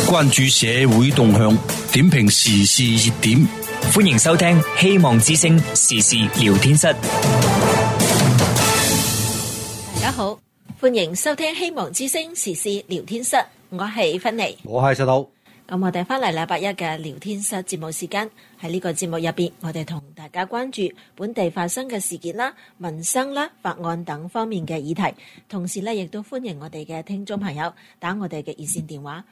關注社會動向，點評時事熱點。 歡迎收聽希望之聲時事聊天室。 大家好，歡迎收聽希望之聲時事聊天室，我係芬妮， 我係石頭。 咁我哋翻嚟禮拜一嘅聊天室節目時間，喺呢個節目入邊，我哋同大家關注本地發生嘅事件啦、民生啦、法案等方面嘅議題，同時咧亦都歡迎我哋嘅聽眾朋友打我哋嘅熱線電話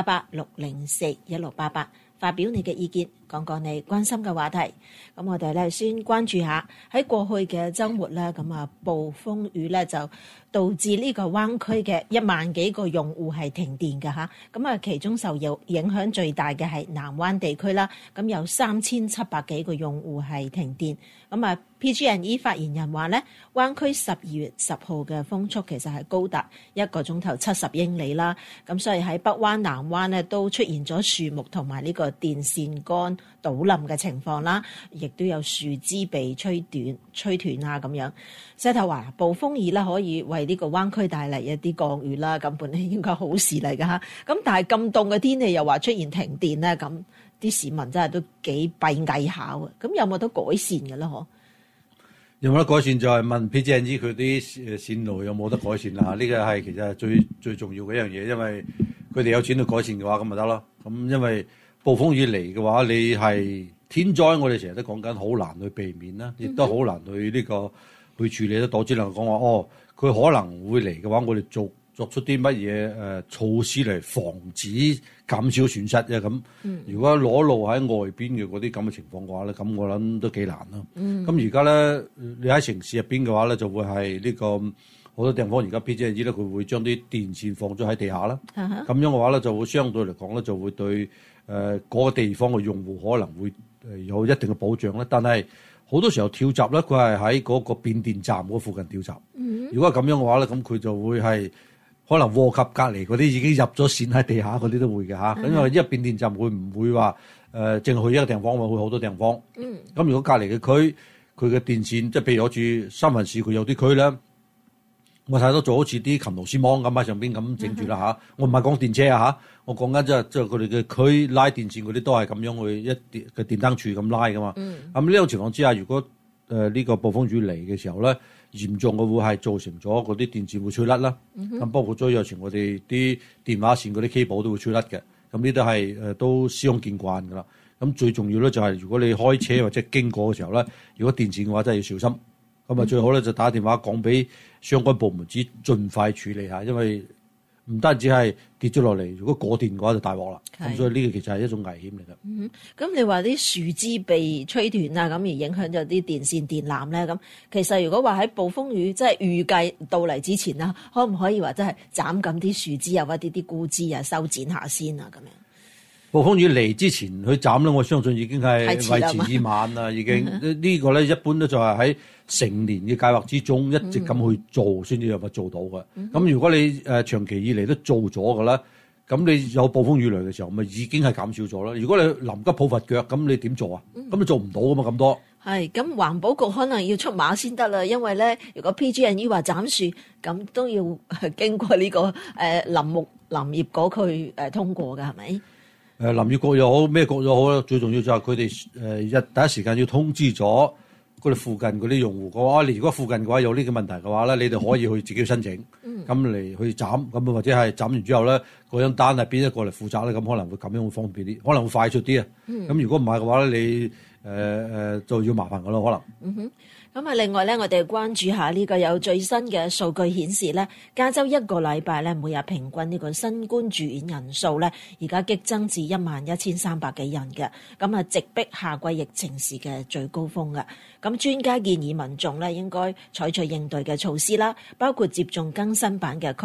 888-604-1688，發表你嘅意見，講講你關心嘅話題。咁我哋咧先關注下喺過去嘅週末咧，咁啊暴風雨咧就導致呢個灣區嘅1萬幾個用戶係停電嘅嚇。咁啊其中受影響最大嘅係南灣地區啦，咁有3700幾個用戶係停電。咁啊 PG&E 發言人話咧，灣區12月10號嘅風速其實係高達1個鐘頭70英里啦。咁所以喺北灣、南灣咧都出現咗樹木同埋呢個電線桿倒冧嘅情況啦，亦都有樹枝被吹斷啊咁樣。石頭話暴風雨啦可以為呢個灣區帶嚟一啲降雨啦，咁本來應該好事嚟㗎嚇。咁但係咁凍嘅天氣又話出現停電咧，咁啲市民真係都幾閉翳下啊。咁有冇得改善嘅咧？嗬？ 有冇得改善就係問 PG&E 佢啲線路有冇得改善啦？呢個係其實係最重要嘅一樣嘢，因為佢哋有錢去改善嘅話，咁咪得咯。咁因為暴風雨嚟嘅話，你係天災，我哋成日都講緊好難去避免啦，亦都好難去去處理得到。只能講話佢可能會嚟嘅話，我哋作出啲乜嘢措施嚟防止減少損失啫。咁如果裸露喺外邊嘅嗰啲咁嘅情況嘅話咧，咁我諗都幾難咯。咁而家咧，你喺城市入邊嘅話咧，就會係呢個好多地方而家 PG&E 咧，佢會將啲電線放咗喺地下啦。咁樣嘅話咧，就會相對嚟講咧，就會對嗰個地方嘅用戶可能會有一定嘅保障咧。但係好多時候跳閘咧，佢係喺嗰個變電站嗰附近跳閘。如果係咁樣嘅話咧，咁佢就會係可能禍及隔離嗰啲已經入咗線喺地下嗰啲都會嘅嚇。因為一變電站會唔會話淨係去一個地方，會去好多地方。咁如果隔離嘅區佢嘅電線，即係譬如好似三藩市佢有啲區咧，我睇到做好似啲琴螺絲網咁喺上邊咁整住啦嚇。我唔係講電車啊嚇，我講緊即係佢哋嘅區拉電線嗰啲都係咁樣去嘅電燈柱咁拉噶嘛。咁呢種情況之下，如果呢個暴風雨嚟嘅時候咧，嚴重嘅會係造成咗嗰啲電線會吹甩啦。咁包括咗有時我哋啲電話線嗰啲 cable 都會吹甩嘅。咁呢都係都司空見慣噶啦。咁最重要咧就係如果你開車或者經過嘅時候咧，如果電線嘅話真係要小心。咁啊最好咧就打電話講俾相關部門知，盡快處理下，因為唔單止係跌咗落嚟，如果過電嘅話就大鑊啦。咁所以呢個其實係一種危險嚟嘅。 咁你話啲樹枝被吹斷啊，咁而影響咗啲電線電纜咧，咁其實如果話喺暴風雨即係預計到嚟之前啦，可唔可以話真係斬緊啲樹枝啊，或者啲枯枝啊，修剪下先啊咁樣？ 暴風雨嚟之前去斬咧，我相信已經係為時已晚啦。已經呢個咧一般都就係喺成年嘅計劃之中一直咁去做先至有法做到嘅。咁如果你長期以嚟都做咗嘅啦，咁你有暴風雨嚟嘅時候，咪已經係減少咗啦。如果你臨急抱佛腳，咁你點做啊？咁你做唔到噶嘛咁多。係咁環保局可能要出馬先得啦，因為咧如果 PG&E 話斬樹，咁都要經過呢個林業局去通過㗎，係咪？ 林業局又好，咩局又好啦，最重要就係佢哋第一時間要通知咗佢哋附近嗰啲用戶嘅話，你如果附近嘅話有呢個問題嘅話咧，你哋可以去自己申請，咁嚟去斬，咁或者係斬完之後咧，嗰張單係邊一個嚟負責咧，咁可能會咁樣會方便啲，可能會快速啲啊。咁如果唔係嘅話咧，你就要麻煩㗎咯，可能。 咁啊，另外咧，我哋關注下呢個有最新嘅數據顯示咧，加州一個禮拜咧，每日平均呢個新冠住院人數咧，而家激增至11300幾人嘅，咁啊，直逼夏季疫情時嘅最高峰嘅。咁專家建議民眾咧應該採取應對嘅措施啦，包括接種更新版嘅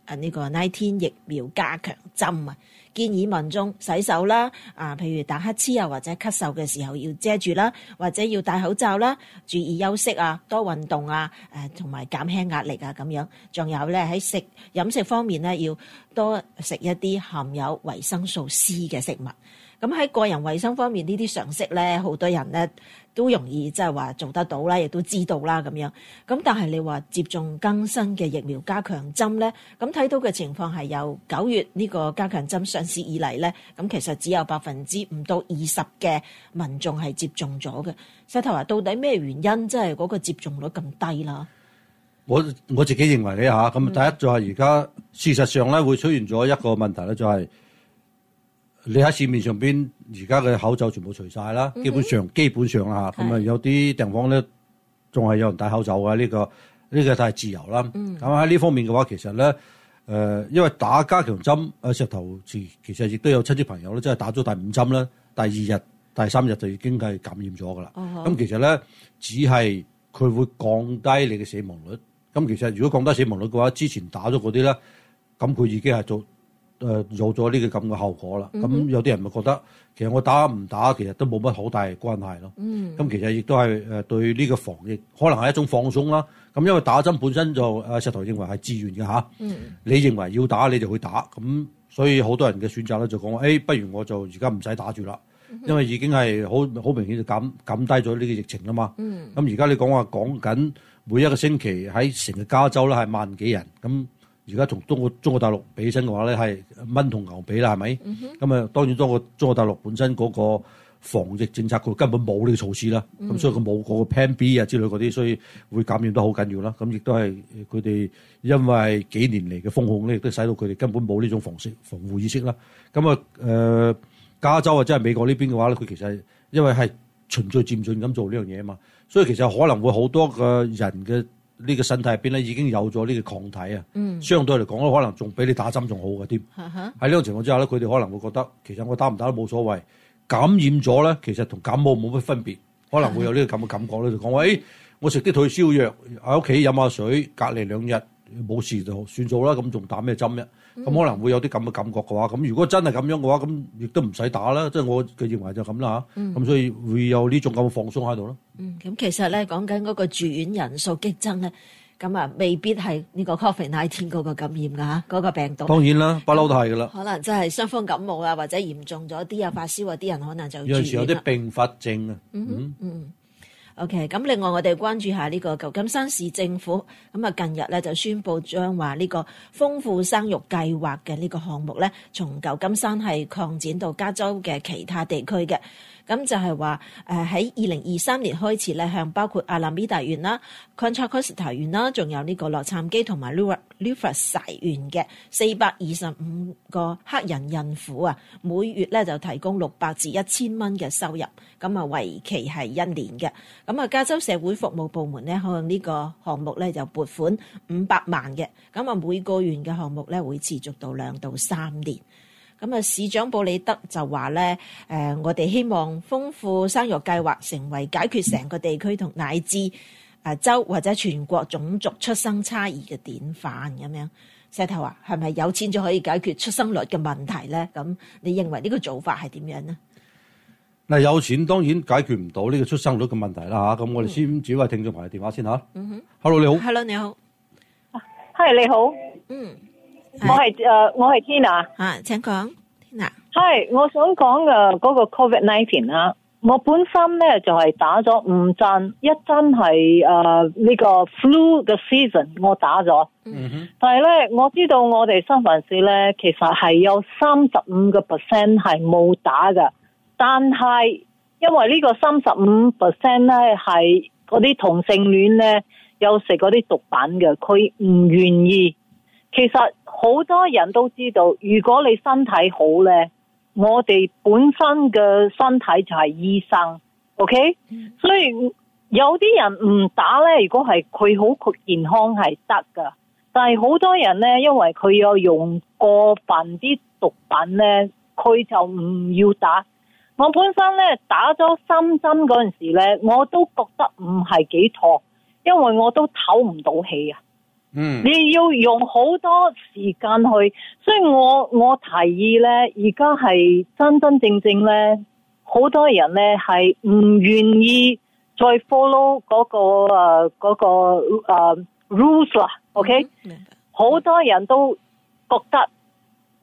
COVID-19 疫苗加強針啊。建議民眾洗手啦，譬如打乞嗤啊或者咳嗽嘅時候要遮住啦，或者要戴口罩啦，注意休息啊，多運動啊，同埋減輕壓力啊咁樣。仲有咧喺飲食方面咧要多食一啲含有維生素 C 嘅食物。咁喺個人衛生方面呢啲常識咧，好多人咧都容易即係話做得到啦，亦都知道啦咁樣。咁但係你話接種更新嘅疫苗加強針咧，咁睇到嘅情況係由9月呢個加強針上市以嚟咧，咁其實只有5%到20%嘅民眾係接種咗嘅。石頭話到底咩原因即係嗰個接種率咁低啦？ 我自己認為咧嚇，咁第一就係而家事實上咧會出現咗一個問題咧，就係你喺市面上邊而家嘅口罩全部除晒啦，基本上啦嚇，咁啊有啲地方咧仲係有人戴口罩嘅，呢個就係自由啦。咁喺呢方面嘅話，其實咧因為打加強針，石頭其實亦都有親戚朋友咧，即係打咗第5針啦，第2日、第3日就已經係感染咗噶啦。咁其實咧只係佢會降低你嘅死亡率。咁其實如果降低死亡率嘅話，之前打咗嗰啲咧，咁佢已經係做咗呢個咁嘅後果啦。咁有啲人咪覺得，其實我打唔打其實都冇乜好大關係咯。咁其實亦都係對呢個防疫可能係一種放鬆啦。咁因為打針本身就石頭認為係自願嘅嚇。你認為要打你就去打，咁所以好多人嘅選擇咧就講話，不如我就而家唔使打住啦，因為已經係好明顯就減低咗呢個疫情啦嘛。咁而家你講緊每一個星期喺成個加州咧係萬幾人，咁而家同中國大陸比起身嘅話咧係蚊同牛比啦，係咪？咁啊當然中國大陸本身嗰個防疫政策佢根本冇呢個措施啦，咁所以佢冇嗰個 Plan B 啊之類嗰啲，所以會感染得好緊要啦。咁亦都係佢哋因為幾年嚟嘅封控咧，亦都使到佢哋根本冇呢種防護意識啦。咁加州或者係美國呢邊嘅話咧，佢其實因為係循序漸進咁做呢樣嘢啊嘛，所以其實可能會好多嘅人嘅呢個身體入邊咧已經有咗呢個抗體啊。相對嚟講咧，可能仲比你打針仲好嘅添。喺呢種情況之下咧，佢哋可能會覺得其實我打唔打都冇所謂。感染咗咧，其實同感冒冇乜分別，可能會有呢個咁嘅感覺咧，就講話，我食啲退燒藥喺屋企飲下水，隔離2日冇事就算數啦，咁仲打咩針啫？咁可能會有啲咁嘅感覺嘅話，咁如果真係咁樣嘅話，咁亦都唔使打啦，即係我嘅認為就咁啦嚇。咁所以會有呢種咁嘅放鬆喺度咯。 咁其實咧講緊嗰個住院人數激增咧。咁啊，未必係呢個 COVID-19 嗰個感染㗎嚇，嗰個病毒。當然啦，不嬲都係㗎啦。 可能真係傷風感冒啊，或者嚴重咗啲啊，發燒啊，啲人可能就住院啦。 有陣時有啲併發症啊。 OK， 咁另外我哋關注下呢個舊金山市政府，咁啊近日咧就宣布將話呢個豐富生育計劃嘅呢個項目咧，從舊金山係擴展到加州嘅其他地區嘅。咁就係話喺2023年開始咧，向包括阿拉米達縣啦、Contra Costa 縣啦，仲有呢個洛杉磯同埋 Riverside 縣嘅425個黑人孕婦啊，每月咧就提供600至1000蚊嘅收入，咁啊為期係1年嘅。咁啊加州社會服務部門咧向呢個項目咧就撥款500萬嘅，咁啊每個月嘅項目咧會持續到2到3年。咁啊，市長布里德就話咧，我哋希望豐富生育計劃成為解決成個地區同乃至州或者全國種族出生差異嘅典範咁樣。石頭話係咪有錢就可以解決出生率嘅問題咧？咁你認為呢個做法係點樣呢？ 嗱，有錢當然解決唔到呢個出生率嘅問題啦嚇。咁我哋先轉位聽眾朋友電話先嚇。Hello 你好。Hello 你好。 係你好。我係 Tina。 請講 Tina。 係，我想講嗰個 COVID-19 啦。我本身咧就係打咗5針，一針係呢個 flu 嘅 season， 我打咗。但係咧，我知道我哋三藩市咧，其實係有35% 係冇打㗎。但係因為呢個35% 咧係嗰啲同性戀咧有食嗰啲毒品嘅，佢唔願意。其實好多人都知道，如果你身體好咧，我哋本身嘅身體就係醫生 ，OK？所以有啲人唔打咧，如果係佢好健康係得噶，但係好多人咧，因為佢有用過分啲毒品咧，佢就唔要打。我本身咧打咗3針嗰陣時咧，我都覺得唔係幾妥，因為我都唞唔到氣啊。你要用好多時間去，所以我提議咧，而家係真正咧，好多人咧係唔願意再 follow 嗰個 rules 啦，OK？好多人都覺得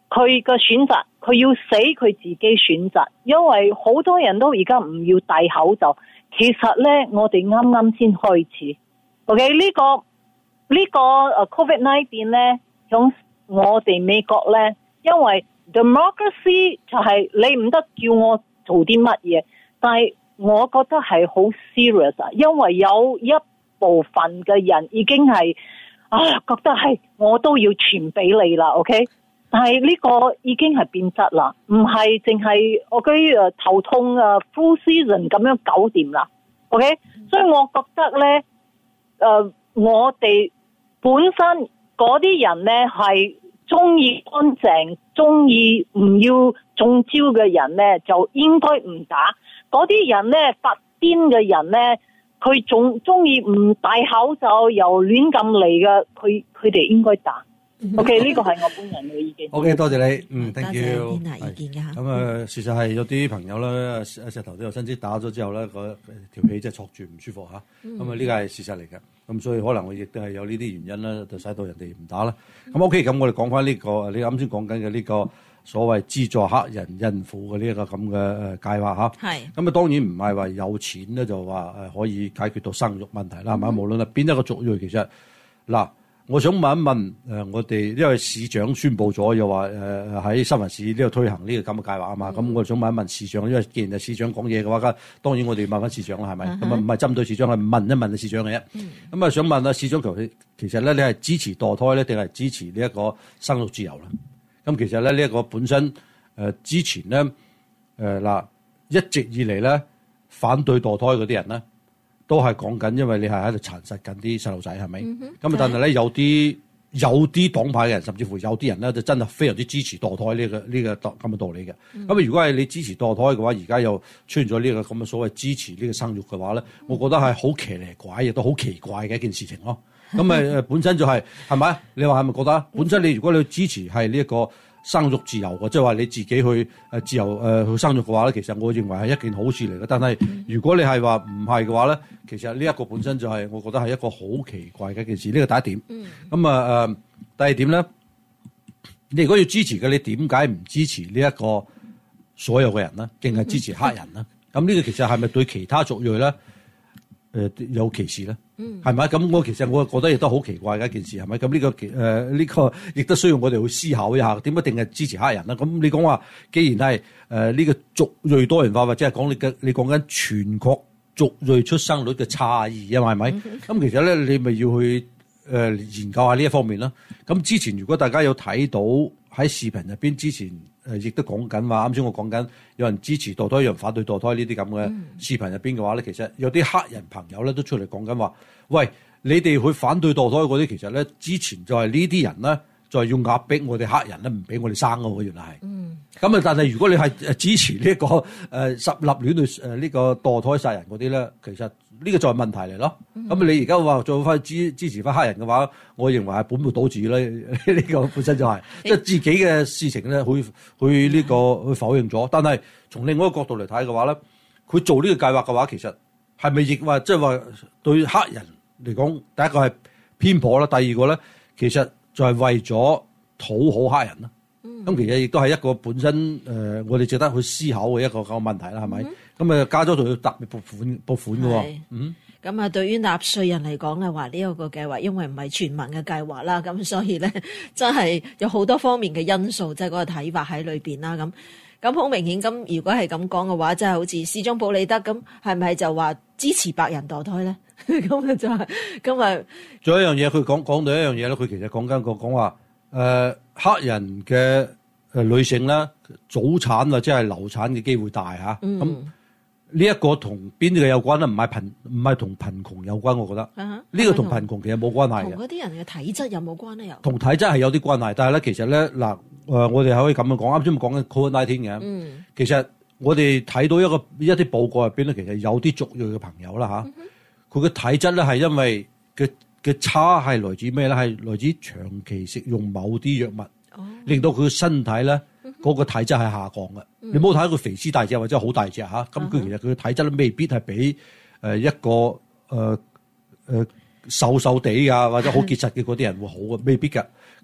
佢嘅選擇，佢要死佢自己選擇，因為好多人都而家唔要戴口罩。其實咧，我哋啱啱先開始。OK， 呢個COVID-19 咧，響我哋美國咧，因為 democracy 就係你唔得叫我做啲乜嘢，但係我覺得係好 serious 啊，因為有一部分嘅人已經係覺得係我都要傳俾你啦 ，OK？ 但係呢個已經係變質啦，唔係淨係我啲頭痛flu season 咁樣搞掂啦 ，OK？ 所以我覺得咧，我哋本身嗰啲人咧係中意乾淨、中意唔要中招嘅人咧，就應該唔打。嗰啲人咧發癲嘅人咧，佢仲中意唔戴口罩又亂咁嚟嘅，佢哋應該打。OK， 呢個係我本人嘅意見。 OK， 多謝你，thank you。 多謝意見㗎。 咁事實係有啲朋友咧，石頭都有親戚打咗之後咧，條氣真係戳住唔舒服嚇。咁呢個係事實嚟嘅。咁所以可能我亦都係有呢啲原因啦，就使到人哋唔打啦。咁 OK，咁我哋講翻呢個你啱先講緊嘅呢個所謂資助黑人孕婦嘅呢一個咁嘅計劃嚇。係。咁當然唔係話有錢咧就話可以解決到生育問題啦，係咪？無論係邊一個族裔，其實嗱。我想問一問我哋因為市長宣布咗，又話喺三藩市呢度推行呢個咁嘅計劃啊嘛，咁我想問一問市長，因為既然係市長講嘢嘅話，當然我哋問翻市長啦，係咪？咁唔係針對市長，係問一問市長嘅啫。咁想問下市長，其實咧你係支持墮胎咧，定係支持呢一個生育自由咧？咁其實咧呢一個本身之前咧一直以嚟咧反對墮胎嗰啲人咧，都係講緊，因為你係喺度殘殺緊啲細路仔，係咪？咁但係咧有啲黨派嘅人，甚至乎有啲人咧，就真係非常之支持墮胎呢個咁嘅道理嘅。咁如果係你支持墮胎嘅話，而家又出現咗呢個咁嘅所謂支持呢個生育嘅話咧，我覺得係好騎呢怪，亦都好奇怪嘅一件事情咯。咁本身就係咪？你話係咪覺得？本身你如果你支持係呢一個生育自由嘅，即係話你自己去自由去生育嘅話咧，其實我認為係一件好事嚟嘅。但係如果你係話唔係嘅話咧，其實呢一個本身就係我覺得係一個好奇怪嘅一件事。呢個第一點。咁第二點咧，你如果要支持嘅，你點解唔支持呢一個所有嘅人咧，淨係支持黑人咧？咁呢個其實係咪對其他族裔咧有歧視咧？係咪？咁我其實我覺得亦都好奇怪嘅一件事，係咪？咁呢個亦都需要我哋去思考一下，點解一定係支持黑人咧？咁你講話，既然係呢個族裔多元化，或者係講你講緊全國族裔出生率嘅差異啊嘛，係咪？咁其實咧，你咪要去研究下呢一方面啦。咁之前如果大家有睇到喺視頻入邊，之前亦都講緊話，啱先我講緊有人支持墮胎，有人反對墮胎呢啲咁嘅視頻入邊嘅話咧，其實有啲黑人朋友咧都出嚟講緊話，喂，你哋去反對墮胎嗰啲，其實咧之前就係呢啲人咧，就係要壓迫我哋黑人咧，唔俾我哋生嘅，原來係。咁但係如果你係支持呢一個實立亂去呢個墮胎殺人嗰啲咧，其實呢個就係問題嚟咯。咁你而家話做翻支持翻黑人嘅話，我認為係本末倒置咧。呢個本身就係即係自己嘅事情咧，去呢個去否認咗。但係從另外一個角度嚟睇嘅話咧，佢做呢個計劃嘅話，其實係咪亦話即係話對黑人嚟講，第一個係偏頗啦，第二個咧其實就係為咗討好黑人啦。咁其實亦都係一個本身我哋值得去思考嘅一個問題啦，係咪？咁加咗仲要特別撥款嘅喎。 咁對於納稅人嚟講嘅話，呢一個計劃因為唔係全民嘅計劃啦，咁所以咧真係有好多方面嘅因素，即係嗰個睇法喺裏邊啦。咁好明顯，咁如果係咁講嘅話，即係好似市長布里德咁，係咪就話支持白人墮胎咧？咁就係咁啊！ 仲有一樣嘢，佢講到一樣嘢咧，佢其實講話黑人嘅女性咧早產或者係流產嘅機會大嚇。咁呢一個同邊啲嘅有關咧？唔係同貧窮有關，我覺得呢個同貧窮其實冇關係嘅。 同嗰啲人嘅體質有冇關咧？又同體質係有啲關係，但係咧其實咧嗱我哋可以咁樣講，啱先講緊 COVID-19 嘅。其實我哋睇到一啲報告入邊咧，其實有啲族裔嘅朋友啦嚇，佢嘅體質咧係因為嘅差係來自咩咧？係來自長期食用某啲藥物，令到佢嘅身體咧嗰個體質係下降嘅。你唔好睇佢肥屍大隻或者好大隻嚇，咁佢其實佢嘅體質咧未必係比一個瘦地啊或者好結實嘅嗰啲人會好嘅，未必㗎。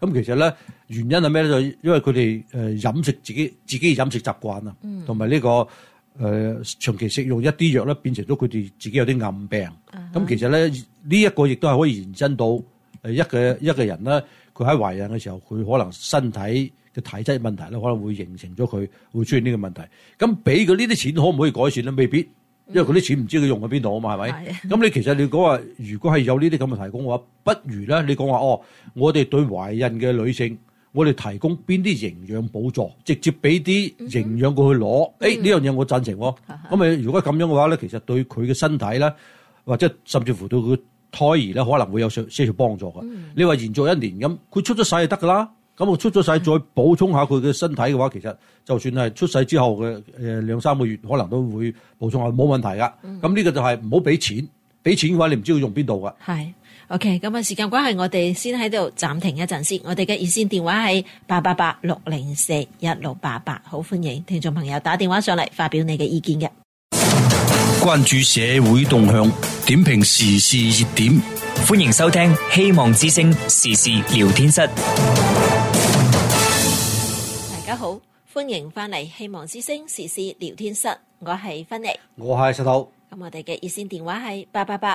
咁其實咧原因係咩咧？就因為佢哋飲食自己嘅飲食習慣啊，同埋呢個長期食用一啲藥咧，變成咗佢哋自己有啲暗病。咁其實咧呢一個亦都係可以延伸到一個人咧，佢喺懷孕嘅時候，佢可能身體嘅體質問題咧，可能會形成咗佢會出現呢個問題。咁俾佢呢啲錢可唔可以改善咧？未必，因為佢啲錢唔知佢用喺邊度啊嘛，係咪？咁你其實你講話，如果係有呢啲咁嘅提供嘅話，不如咧你講話我哋對懷孕嘅女性，我哋提供邊啲營養補助，直接俾啲營養過去攞。呢樣嘢我贊成喎。咁如果咁樣嘅話咧，其實對佢嘅身體咧，或者甚至乎對佢胎兒咧，可能會有些少幫助嘅。你話延續1年咁，佢出咗世就得㗎啦。咁我出咗世再補充下佢嘅身體嘅話，其實就算係出世之後嘅2-3個月，可能都會補充下，冇問題㗎。咁呢個就係唔好俾錢，俾錢嘅話你唔知佢用邊度㗎。 係 OK， 咁啊時間關係，我哋先喺度暫停一陣先。我哋嘅熱線電話係888-604-1688，好歡迎聽眾朋友打電話上嚟發表你嘅意見嘅。 關注社會動向，點評時事熱點， 歡迎收聽希望之聲時事聊天室。 大家好，歡迎翻嚟希望之聲時事聊天室，我係芬妮， 我係石頭。 咁我哋嘅熱線電話係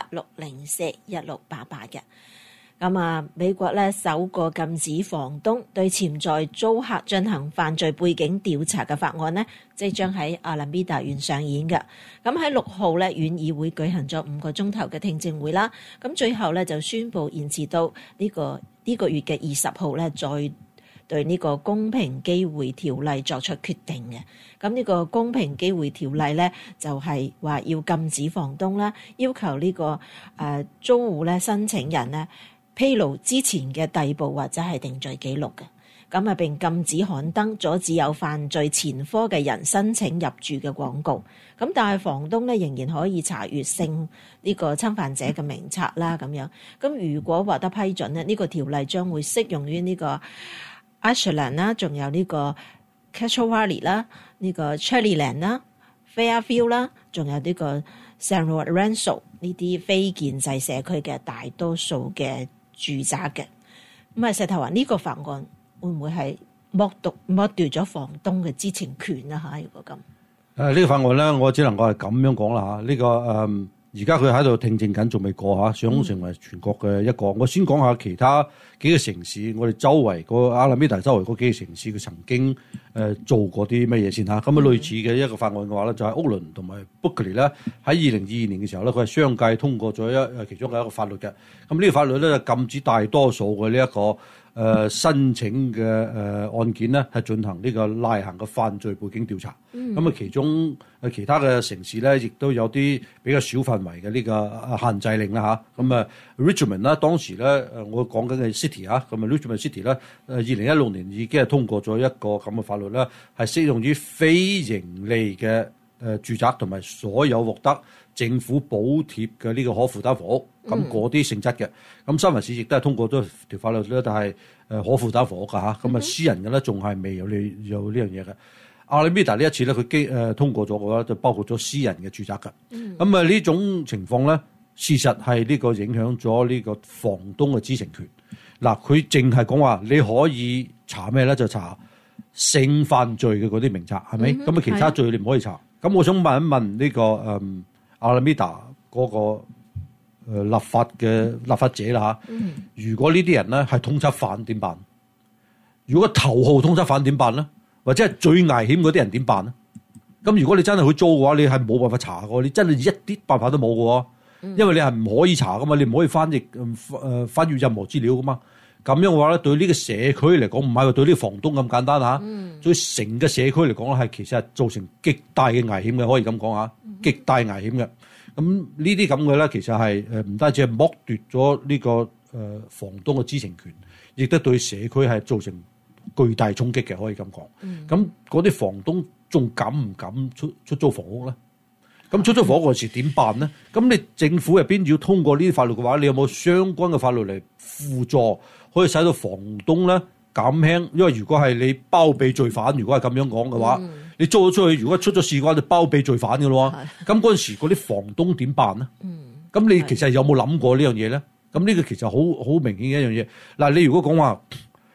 888-604-1688嘅。咁啊，美國咧首個禁止房東對潛在租客進行犯罪背景調查嘅法案呢，即將喺阿蘭比達縣上演嘅。咁喺6號咧，縣議會舉行咗5個鐘頭嘅聽證會啦。咁最後咧就宣布延遲到呢個月嘅20號咧，再對呢個公平機會條例作出決定嘅。咁呢個公平機會條例咧，就係話要禁止房東啦，要求呢個租戶咧申請人咧披露之前嘅逮捕或者係定罪記錄嘅。咁啊並禁止刊登阻止有犯罪前科嘅人申請入住嘅廣告。咁但係房東咧仍然可以查閱性呢個侵犯者嘅名冊啦咁樣。咁如果獲得批准咧，呢個條例將會適用於呢個 Ashland 啦，仲有呢個 Castro Valley 啦，呢個 Cherryland 啦、Fairfield 啦，仲有呢個 San Lorenzo 呢啲非建制社區嘅大多數嘅住宅嘅。咁啊，石頭話呢個法案會唔會係剝奪咗房東嘅知情權啊？嚇，如果咁呢個法案咧，我只能夠係咁樣講啦嚇。呢個而家佢喺度聽證緊，仲未過嚇，想成為全國嘅一個。我先講下其他幾個城市，我哋周圍個阿拉米達周圍嗰幾個城市，佢曾經做過啲乜嘢先嚇。咁類似嘅一個法案嘅話咧，就係屋倫同埋 Berkeley 咧，喺2022年嘅時候咧，佢係相繼通過咗其中嘅一個法律嘅。咁呢個法律咧就禁止大多數嘅呢一個申請嘅案件咧係進行呢個例行嘅犯罪背景調查。咁其中其他嘅城市咧，亦都有啲比較小範圍嘅呢個限制令啦嚇。咁Richmond 啦，當時咧我講緊嘅 City 嚇，咁Richmond City 咧2016年已經係通過咗一個咁嘅法律咧，係適用於非盈利嘅住宅同埋所有獲得政府補貼嘅呢個可負擔房屋，咁嗰啲性質嘅。咁三藩市亦都係通過咗條法律咧，但係可負擔房屋㗎嚇。咁私人嘅咧仲係未有呢樣嘢嘅。阿拉米達呢一次咧，佢通過咗嘅話，就包括咗私人嘅住宅㗎。咁呢種情況咧，事實係呢個影響咗呢個房東嘅知情權。嗱，佢淨係講話你可以查咩咧？就查性犯罪嘅嗰啲名冊，係咪？咁其他罪你唔可以查。咁我想問一問呢個阿拉米達嗰個立法者啦嚇。如果呢啲人咧係通緝犯點辦？如果頭號通緝犯點辦咧？或者係最危險嗰啲人點辦咧？咁如果你真係去租嘅話，你係冇辦法查嘅，你真係一啲辦法都冇嘅，因為你係唔可以查噶嘛，你唔可以翻譯任何資料噶嘛。咁樣嘅話咧，對呢個社區嚟講，唔係話對呢個房東咁簡單嚇，對成個社區嚟講咧，係其實係造成極大嘅危險嘅，可以咁講嚇，極大危險嘅。咁呢啲咁嘅咧，其實係唔單止係剝奪咗呢個房東嘅知情權，亦都對社區係造成巨大衝擊嘅，可以咁講。咁嗰啲房東仲敢唔敢出租房屋咧？咁出租房屋嗰時點辦咧？咁你政府入邊要通過呢啲法律嘅話，你有冇相關嘅法律嚟輔助，可以使到房東咧減輕？因為如果係你包庇罪犯，如果係咁樣講嘅話，你租咗出去，如果出咗事嘅話，就包庇罪犯嘅咯。咁嗰陣時嗰啲房東點辦咧？咁你其實有冇諗過呢樣嘢咧？咁呢個其實好明顯嘅一樣嘢。嗱，你如果講話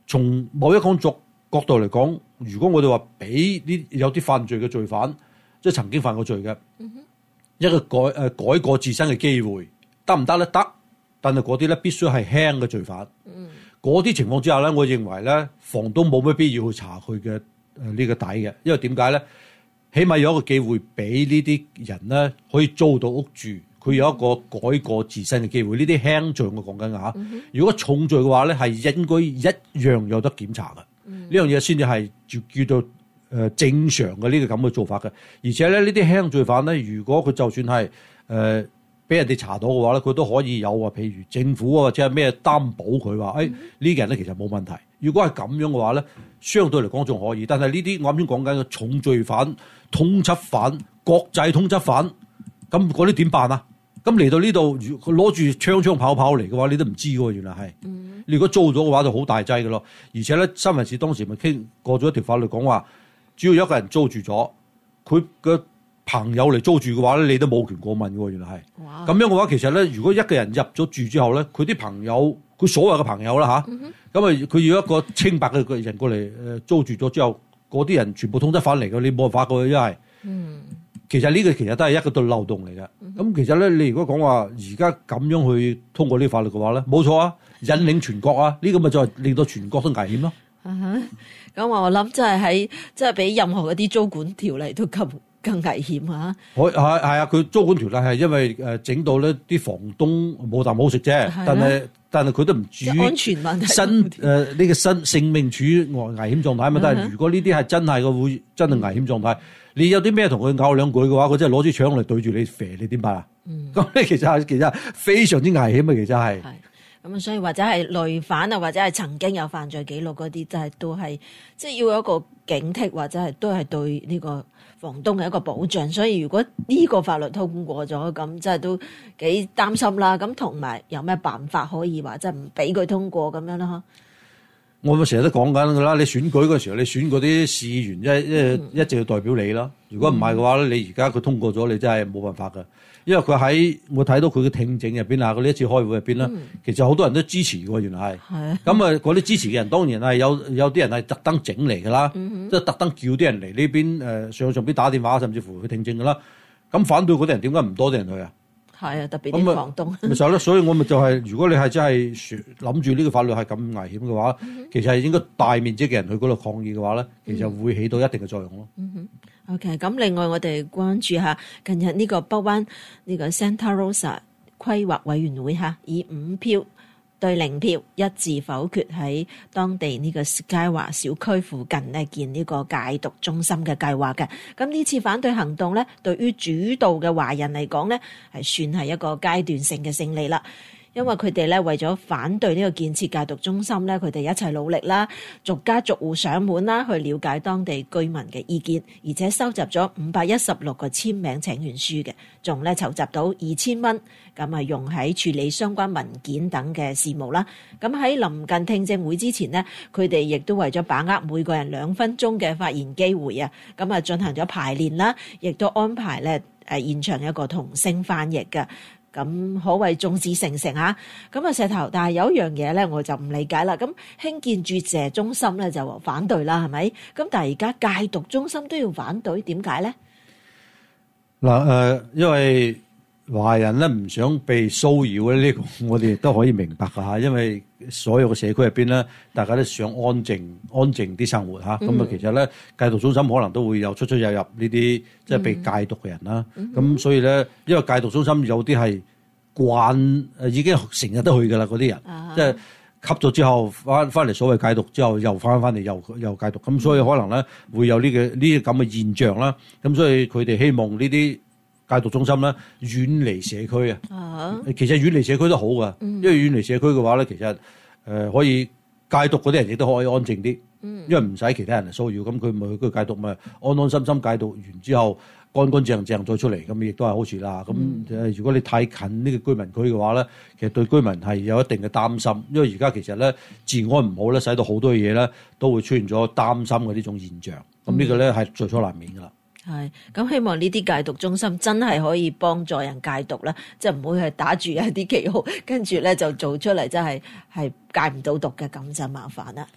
從某一種角度嚟講，如果我哋話俾有啲犯罪嘅罪犯，即係曾經犯過罪嘅，一個改過自身嘅機會，得唔得咧？得，但係嗰啲咧必須係輕嘅罪犯。嗰啲情況之下咧，我認為咧，房東冇乜必要去查佢嘅呢個底嘅，因為點解咧？起碼有一個機會俾呢啲人咧可以租到屋住，佢有一個改過自身嘅機會。呢啲輕罪我講緊嚇，如果重罪嘅話咧，係應該一樣有得檢查嘅。呢樣嘢先至係叫做正常嘅呢個咁嘅做法嘅。而且咧，呢啲輕罪犯咧，如果佢就算係俾人哋查到嘅話咧，佢都可以有話，譬如政府或者係咩擔保佢話，呢個人咧其實冇問題。如果係咁樣嘅話咧，相對嚟講仲可以。但係呢啲我啱先講緊嘅重罪犯、通緝犯、國際通緝犯，咁嗰啲點辦啊？咁嚟到呢度，佢攞住槍跑嚟嘅話，你都唔知喎，原來係。你如果租咗嘅話，就好大劑嘅咯。而且咧，新聞市當時咪傾過咗一條法律講話，只要有一個人租住咗，佢嘅朋友嚟租住嘅話咧，你都冇權過問嘅喎，原來係。咁樣嘅話，其實咧，如果一個人入咗住之後咧，佢啲朋友，佢所謂嘅朋友啦嚇，咁佢要一個清白嘅人過嚟租住咗之後，嗰啲人全部通緝犯嚟嘅，你冇辦法嘅，因為其實呢個其實都係一個漏洞嚟嘅。咁其實咧，你如果講話而家咁樣去通過呢啲法律嘅話咧，冇錯啊，引領全國啊，呢個咪就係令到全國都危險咯。 咁我諗真係喺即係比任何嗰啲租管條例都更危險啊！係啊，佢租管條例係因為整到咧啲房東冇啖好食啫，但係佢都唔至於安全問題呢個性命處於危險狀態啊嘛。但係如果呢啲係真係嘅會真係危險狀態，你有啲咩同佢拗兩句嘅話，佢真係攞支槍嚟對住你射，你點辦啊？咁呢其實非常之危險啊！其實係。 咁所以或者係累犯啊，或者係曾經有犯罪記錄嗰啲，就係都係即係要有一個警惕，或者係都係對呢個房東嘅一個保障。所以如果呢個法律通過咗，咁即係都幾擔心啦。咁同埋有咩辦法可以話即係唔俾佢通過咁樣啦？ 我咪成日都講緊噶啦，你選舉嗰時候，你選嗰啲市議員一直要代表你啦。如果唔係嘅話咧，你而家佢通過咗，你真係冇辦法噶。因為佢喺我睇到佢嘅聽證入邊啊，嗰呢一次開會入邊咧，其實好多人都支持嘅，原來係。咁啊，嗰啲支持嘅人當然係有啲人係特登整嚟㗎啦，即係特登叫啲人嚟呢邊上邊打電話，甚至乎去聽證㗎啦。咁反對嗰啲人點解唔多啲人去啊？ 係啊，特別啲房東。 咪就係咯，所以我咪就係，如果你係真係諗住呢個法律係咁危險嘅話，其實係應該大面積嘅人去嗰度抗議嘅話咧，其實會起到一定嘅作用咯。 OK， 咁另外我哋關注下近日呢個北灣呢個 Santa Rosa 規劃委員會嚇，以5票對0票一致否決喺當地呢個佳華小區附近呢建呢個戒毒中心嘅計劃嘅。咁呢次反對行動咧，對於主導嘅華人嚟講咧，係算係一個階段性嘅勝利啦。因為佢哋咧為咗反對呢個建設戒毒中心咧，佢哋一齊努力啦，逐家逐戶上門啦，去了解當地居民嘅意見，而且收集咗516個簽名請願書嘅，仲咧籌集到2000蚊，咁啊用喺處理相關文件等嘅事務啦。咁喺臨近聽證會之前呢，佢哋亦都為咗把握每個人2分鐘嘅發言機會啊，咁啊進行咗排練啦，亦都安排咧現場一個同聲翻譯嘅。咁可謂眾志成城嚇，咁啊石頭，但係有一樣嘢咧，我就唔理解啦。咁興建注射中心咧就反對啦，係咪？咁但係而家戒毒中心都要反對，點解咧？ 嗱因為華人咧唔想被騷擾咧，呢個我哋都可以明白㗎嚇。因為所有嘅社區入邊咧，大家都想安靜啲生活嚇。咁啊，其實咧戒毒中心可能都會有出入呢啲即係被戒毒嘅人啦。咁所以咧，因為戒毒中心有啲係已經成日都去㗎啦，嗰啲人即係吸咗之後翻嚟所謂戒毒之後又翻嚟又戒毒。咁所以可能咧會有呢個咁嘅現象啦。咁所以佢哋希望呢啲戒毒中心咧遠離社區啊，其實遠離社區都好噶，因為遠離社區嘅話咧，其實可以戒毒嗰啲人亦都可以安靜啲，因為唔使其他人嚟騷擾，咁佢咪去戒毒咪安安心心戒毒完之後乾乾淨淨再出嚟，咁亦都係好事啦。咁如果你太近呢個居民區嘅話咧，其實對居民係有一定嘅擔心，因為而家其實咧治安唔好咧，使到好多嘢咧都會出現咗擔心嘅呢種現象。咁呢個咧係在所難免噶啦。 係，咁希望呢啲戒毒中心真係可以幫助人戒毒啦，即係唔會係打住一啲旗號，跟住咧就做出嚟真係戒唔到毒嘅，咁就麻煩啦。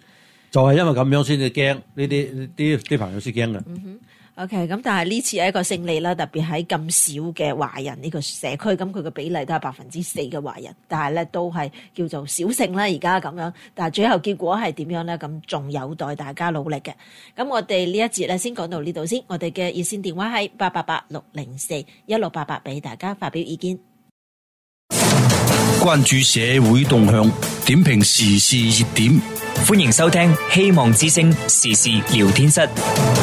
就係因為咁樣先至驚，呢啲朋友先驚嘅。 OK， 咁但係呢次係一個勝利啦，特別喺咁少嘅華人呢個社區，咁佢嘅比例都係4%嘅華人，但係咧都係叫做小勝啦而家咁樣，但係最後結果係點樣咧？咁仲有待大家努力嘅。咁我哋呢一節咧先講到呢度先，我哋嘅熱線電話係888-604-1688，俾大家發表意見。 關注社會動向，點評時事熱點， 歡迎收聽希望之聲時事聊天室。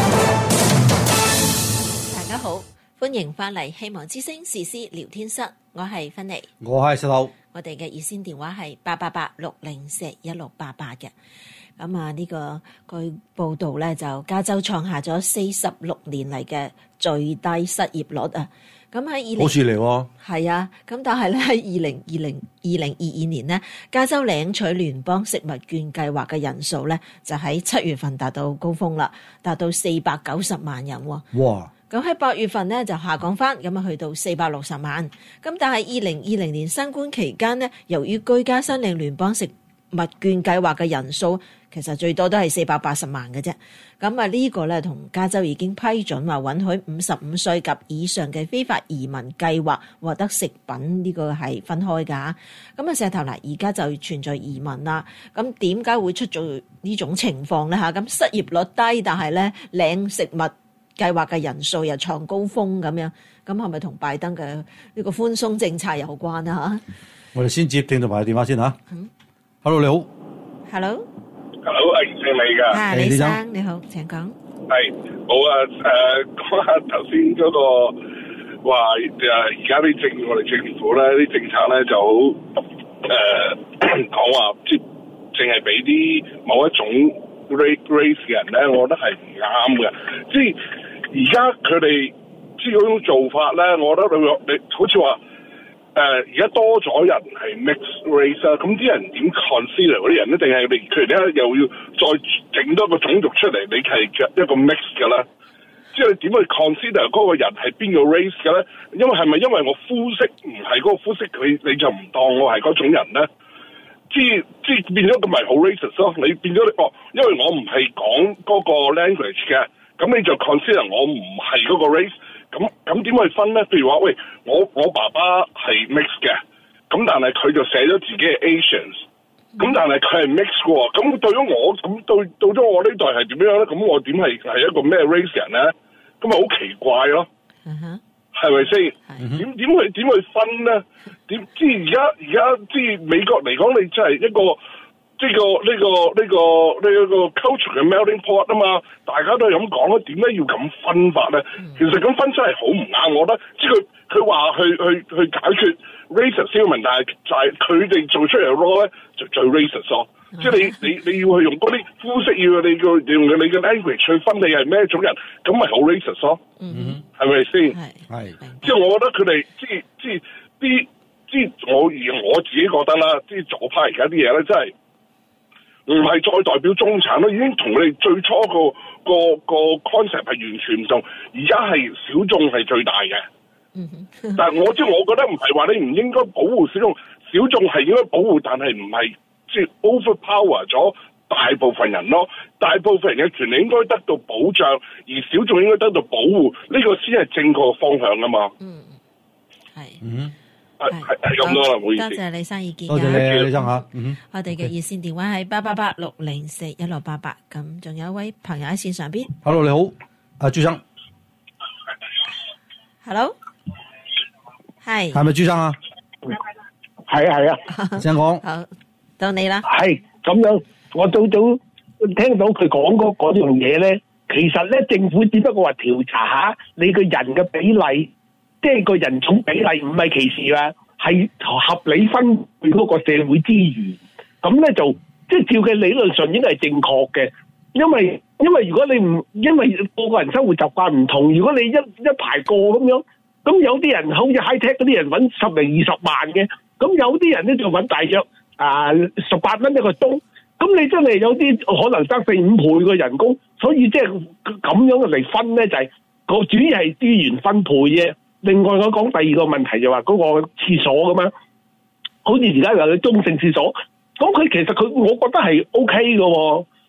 大家好，歡迎翻嚟希望之聲時事聊天室，我係芬妮， 我係石頭。 我哋嘅熱線電話係888-604-1688嘅。咁啊，呢個據報道咧，就加州創下咗46年嚟嘅最低失業率啊！咁喺好事嚟喎。 係啊，咁但係咧喺2022年呢，加州領取聯邦食物券計劃嘅人數咧，就喺7月份達到高峰啦，達到490萬人喎。 哇！ 咁喺8月份咧就下降翻，咁啊去到460萬。咁但係2020年新冠期間呢，由於居家申領聯邦食物券計劃嘅人數其實最多都係480萬嘅啫。咁啊呢個咧同加州已經批准話允許55歲及以上嘅非法移民計劃獲得食品，呢個係分開㗎。咁啊石頭嗱，而家就存在移民啦。咁點解會出咗呢種情況咧嚇？咁失業率低，但係咧領食物計劃嘅人數又創高峰咁樣，咁係咪同拜登嘅呢個寬鬆政策有關啊？ 我哋先接聽同埋電話先嚇。Hello， 你好。 Hello， 係姓李㗎。 李生你好，請講。 係好啊，講下頭先嗰個話而家啲我哋政府咧啲政策咧就好講話，即係淨係俾啲某一種race 嘅人咧，我覺得係唔啱嘅。即係而家佢哋即係嗰種做法咧，我覺得你好似話而家多咗人係 mixed race 啊，咁啲人點 consider 嗰啲人咧？定係佢哋咧又要再整多個種族出嚟？你係一個 mix 嘅啦，即係你點去 consider 嗰個人係邊個 race 嘅咧？因為係咪因為我膚色唔係嗰個膚色，你就唔當我係嗰種人咧？即係變咗咁咪好 racist 咯？你變咗因為我唔係講嗰個 language 嘅，咁你就 consider 我唔係嗰個 race。咁點去分咧？譬如話，喂，我爸爸係 mix 嘅，咁但係佢就寫咗自己係 Asians，咁但係佢係 mix 嘅喎。咁對咗我，咁到咗我呢代係點樣咧？咁我點係一個咩 race 人咧？咁咪好奇怪咯，係咪先？點去分咧？即係而家即係美國嚟講，你真係一個。呢個 culture 嘅 melting pot 啊嘛，大家都係咁講咯，點解要咁分法咧？其實咁分真係好唔啱，我覺得。即係佢話去解決 racist 嘅問題，就係佢哋做出嚟嘅 law 咧就最 racist 咯。即係你要去用嗰啲膚色，要你用你嘅 language 去分你係咩種人，咁咪好 racist 咯。係咪先？係。即係我覺得佢哋即係我自己覺得啦，即係左派而家啲嘢咧，真係。唔係再代表中產咯，已經同佢哋最初個 concept 係完全唔同。而家係小眾係最大嘅，但係我覺得唔係話你唔應該保護小眾，小眾係應該保護，但係唔係即係 overpower 咗大部分人咯。大部分人嘅權利應該得到保障，而小眾應該得到保護，呢個先係正確嘅方向啊嘛。係咁多啦，唔好意思。 多謝李生意見。 多謝你，李生嚇。 我哋嘅熱線電話係888-604-1688。咁仲有一位朋友喺線上邊。 Hello， 你好，朱生。 Hello， 係咪朱生啊？ 係啊。 請講。 好，到你啦。 係咁樣，我早聽到佢講嗰樣嘢咧，其實咧政府只不過話調查下你個人嘅比例。即係個人種比例唔係歧視啊，係合理分配嗰個社會資源。咁咧就即係照嘅理論上應該係正確嘅，因為如果你唔因為個個人生活習慣唔同，如果你一排過咁樣，咁有啲人好似 high tech 嗰啲人揾10零20萬嘅，咁有啲人咧就揾大約18蚊一個鐘，咁你真係有啲可能得4-5倍嘅人工，所以即係咁樣嚟分咧就係個主要係資源分配啫。另外我講第二個問題就話嗰個廁所咁樣，好似而家有中性廁所，咁佢其實我覺得係 OK 嘅喎，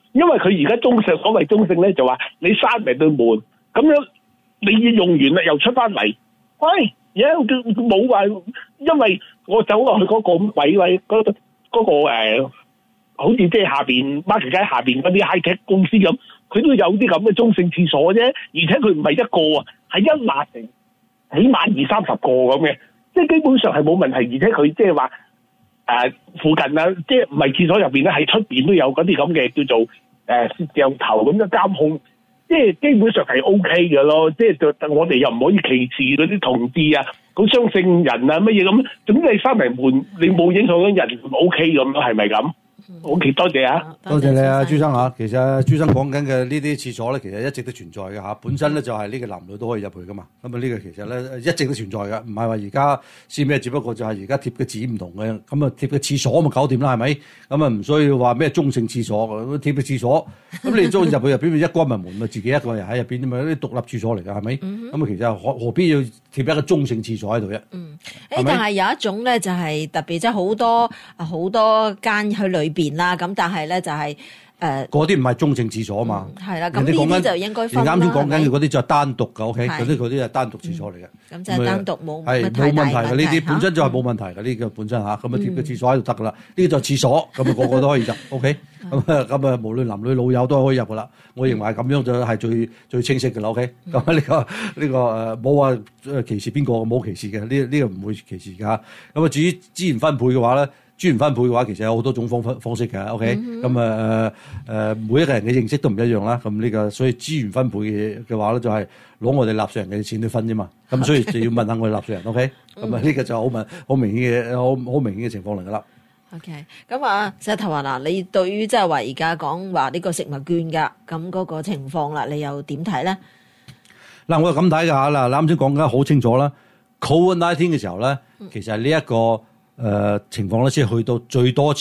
因為佢而家所謂中性咧就話你閂埋對門，咁樣你用完啦又出翻嚟，喂，而家冇話，因為我走落去嗰個位嗰個好似即係下邊 Market 街下邊嗰啲 high tech 公司咁，佢都有啲咁嘅中性廁所啫，而且佢唔係一個啊，係一辣成起碼20-30個咁嘅，即係基本上係冇問題，而且佢即係話附近啊，即係唔係廁所入邊咧，喺出邊都有嗰啲咁嘅叫做攝像頭咁嘅監控，即係基本上係 OK 嘅咯。即係我哋又唔可以歧視嗰啲同志啊、嗰雙性人啊乜嘢咁，總之你閂埋門，你冇影響到人 OK 咁咯，係咪咁？OK， 多謝啊， 多謝你啊，朱生嚇。其實朱生講緊嘅呢啲廁所咧，其實一直都存在嘅嚇。本身咧就係呢個男女都可以入去噶嘛。咁啊呢個其實咧一直都存在嘅，唔係話而家先咩，只不過就係而家貼嘅紙唔同嘅。咁啊貼嘅廁所咪搞掂啦，係咪？咁啊唔需要話咩中性廁所嘅，貼嘅廁所。咁你中意入去入邊咪一關埋門咪自己一個人喺入邊啫嘛，啲獨立廁所嚟㗎，係咪？咁啊其實何必要貼一個中性廁所喺度啫？ 但係有一種咧就係特別即係好多間去裏邊啦，咁但係咧就係嗰啲唔係中性廁所啊嘛， 係啦，咁呢啲就應該分啦。 你啱先講緊嘅嗰啲就係單獨嘅 ，OK， 嗰啲係單獨廁所嚟嘅。 咁就係單獨冇冇問題嘅，呢啲本身就係冇問題嘅，呢個本身嚇，咁啊貼個廁所喺度得噶啦，呢個就係廁所，咁啊個個都可以入，OK，咁啊無論男女老幼都可以入噶啦。我認為咁樣就係最清晰嘅啦 ，OK，咁呢個冇話歧視邊個，冇歧視嘅，呢個唔會歧視㗎。咁啊至於資源分配嘅話咧。資源分配嘅話，其實有好多種方式嘅 ，OK，咁每一個人嘅認識都唔一樣啦。咁呢個所以資源分配嘅話咧，就係攞我哋納稅人嘅錢去分啫嘛。咁所以就要問下我哋納稅人 ，OK，咁啊呢個就好明顯嘅情況嚟噶啦。 OK， 咁啊石頭話嗱，你對於即係話而家講話呢個食物券㗎，咁嗰個情況啦，你又點睇咧？嗱， 我就咁睇㗎嚇啦，啱先講得好清楚啦。COVID-19 嘅時候咧，其實係呢一個。情況咧，先去到最多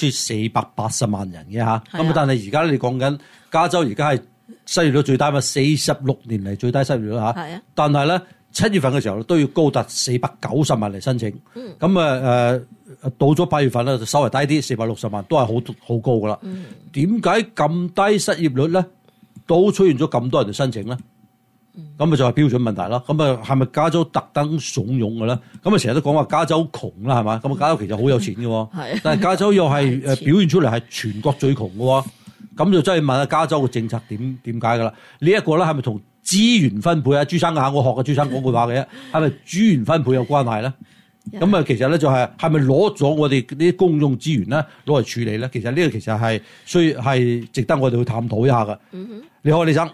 480萬人嘅嚇，咁但係而家你講緊加州而家係失業率最低嘛，46年嚟最低失業率嚇。係啊，但係咧7月份嘅時候都要高達490萬嚟申請。咁到咗8月份咧就稍微低啲，460萬都係好高噶啦。點解咁低失業率咧，都出現咗咁多人嚟申請咧？咁咪就係標準問題咯。咁啊，係咪加州特登慫恿嘅咧？咁啊，成日都講話加州窮啦，係嘛？咁啊，加州其實好有錢嘅，但係加州又係表現出嚟係全國最窮嘅。咁就真係問下加州嘅政策點解㗎啦？呢一個咧係咪同資源分配啊？朱生我學嘅朱生講句話嘅啫，係咪資源分配有關係咧？咁啊，其實咧就係咪攞咗我哋啲公用資源咧攞嚟處理咧？其實呢個其實係係值得我哋去探討一下嘅。你好，李生。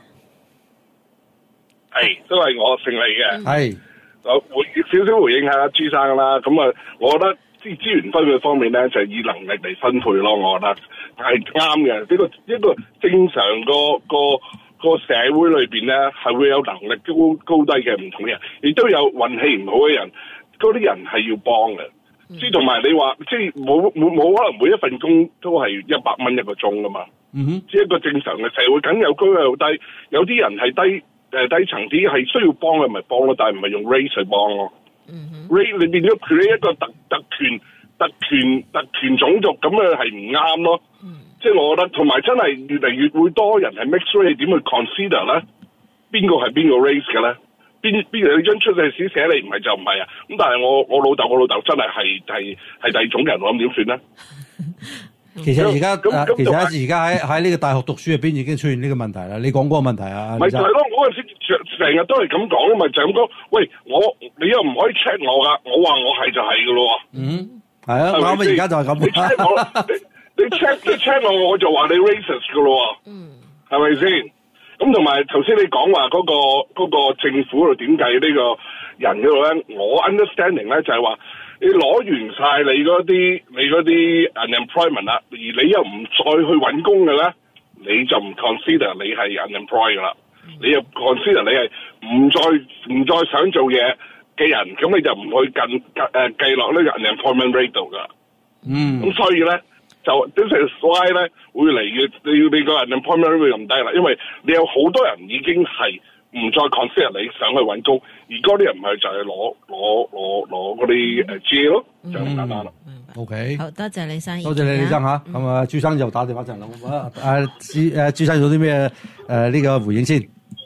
係，都係我姓李嘅。 係， 少少回應下朱生啦。咁啊，我覺得資源分配方面咧，就係以能力嚟分配咯。我覺得係啱嘅。一個正常個社會裏邊咧，係會有能力高低嘅唔同嘅人，亦都有運氣唔好嘅人。嗰啲人係要幫嘅。即係同埋你話，即係冇可能每一份工都係100蚊一個鐘噶嘛。即係一個正常嘅社會，梗有高有低。有啲人係低層啲係需要幫嘅，咪幫咯，但係唔係用 race 去幫咯。race 你變咗 create 一個特權種族，咁啊係唔啱咯。即係我覺得，同埋真係越嚟越會多人係 mixed race，點去 consider 咧？邊個係邊個 race 嘅咧？邊你張出世紙寫你唔係就唔係啊？咁但係我老豆真係第二種人，我咁點算咧？ 其實而家喺呢個大學讀書入邊已經出現呢個問題啦。你講嗰個問題啊？ 咪就係咯，嗰陣時成日都係咁講啊嘛，就咁講。喂，你又唔可以 check 我噶，我話我係就係噶咯。 係啊，啱啱而家就係咁。 你 check 我就話你 racist 噶咯。係咪先？咁同埋頭先你講話嗰個政府度點計呢個人嗰度咧，我 understanding 咧就係話。你攞完晒你嗰啲 unemployment 啦，而你又唔再去揾工嘅咧，你就唔 consider 你係 unemployed 噶啦，你又 consider 你係唔再想做嘢嘅人，咁你就唔去計落呢個 unemployment rate 度噶。咁所以咧就 this is why 咧會嚟越你個 unemployment rate 會咁低啦，因為你有好多人已經係唔再 consider 你想去揾工，而嗰啲人唔係就係攞嗰啲借咯，就咁簡單啦。 明白。 OK， 好多謝李生， 多謝你李生嚇。咁啊，朱生又打電話上嚟，好唔好啊？朱生有啲咩呢個回應先？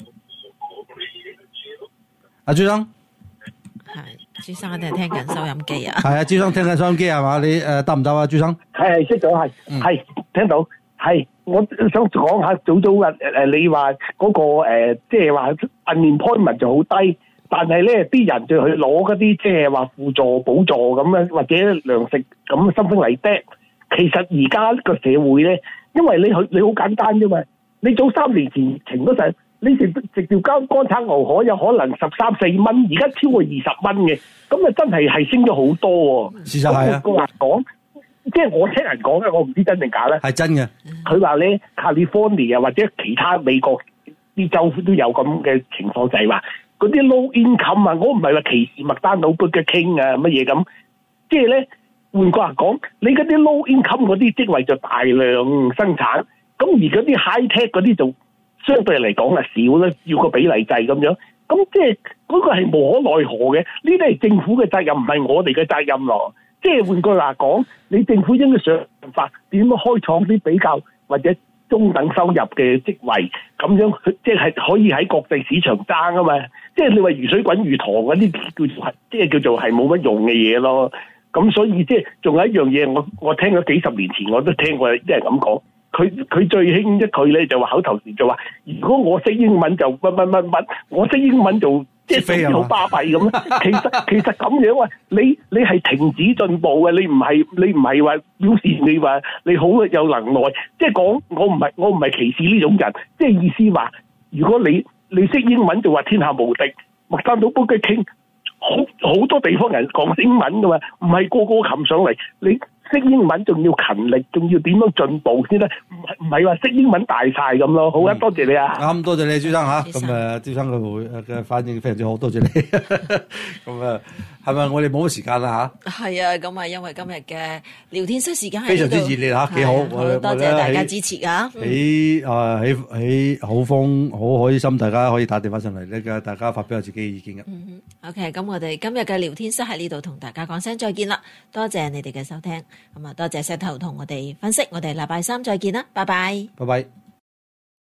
朱生。 朱生一定係聽緊收音機啊！ 係啊，朱生聽緊收音機係嘛？你得唔得啊？朱生係識咗係聽到係，我想講下早你話嗰個即係話 unemployment 就好低，但係咧啲人就去攞嗰啲即係話輔助補助咁樣或者糧食咁something like that。其實而家個社會咧，因為你好簡單啫嘛，你早3年前疫情嗰陣。你食條乾炒牛河有可能13-14蚊，而家超過20蚊嘅，咁啊真係升咗好多喎。 事實係啊， 個話講，即係我聽人講嘅，我唔知真定假咧。係真嘅。 佢話咧，California 或者其他美國啲州都有咁嘅情況，就係話嗰啲 low income 啊，我唔係話歧視麥當勞 Burger King 啊乜嘢咁，即係咧換句話講，你嗰啲 low income 嗰啲職位就大量生產，咁而嗰啲 high tech 嗰啲就相對嚟講係少啦，要個比例制咁樣，咁即係嗰個係無可奈何嘅，呢啲係政府嘅責任，唔係我哋嘅責任咯。即係換句話講，你政府應該想辦法點樣開創啲比較或者中等收入嘅職位，咁樣即係可以喺國際市場爭啊嘛。即係你話魚水滾魚塘嗰啲叫做係冇乜用嘅嘢咯。咁所以即係仲有一樣嘢，我聽咗幾十年前我都聽過啲人咁講。佢最興一句咧就話口頭禪就話，如果我識英文就乜，我識英文就即係好巴閉咁。其實咁樣啊，你係停止進步嘅，你唔係話表示你話你好有能耐，即係講我唔係歧視呢種人，即係意思話，如果你識英文就話天下無敵，麥當勞Burger King好多地方人講英文噶嘛，唔係個個擒上嚟你。識英文仲要勤力，仲要點樣進步先得？唔係話識英文大晒咁咯。好啊，多謝你啊！ 啱，多謝你朱生嚇。咁朱生嘅反應非常之好，多謝你。咁係咪我哋冇乜時間啦嚇？ 係啊，咁因為今日嘅聊天室時間非常之熱烈嚇，幾好。 多謝大家支持啊！ 喺好風好開心，大家可以打電話上嚟呢，大家發表下自己嘅意見嘅。 OK， 咁我哋今日嘅聊天室喺呢度同大家講聲再見啦，多謝你哋嘅收聽。咁多謝石頭同我哋分析，我哋禮拜3再見啦，拜拜。 拜拜。